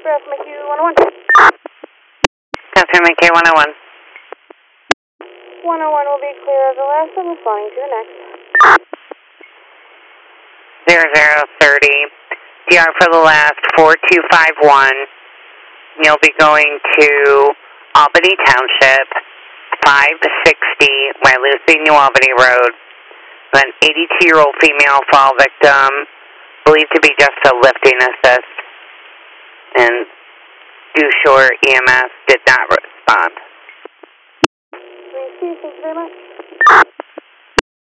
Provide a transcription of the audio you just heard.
Breath McHugh 101. Catherine McKay 101. 101 will be clear of the last and responding to the next. 0030. DR for the last 4251. You'll be going to Albany Township, 560 Wyalusing, New Albany Road. An 82-year-old female fall victim, believed to be just a lifting assist. And Due Shore EMS did not respond. Thank you very much.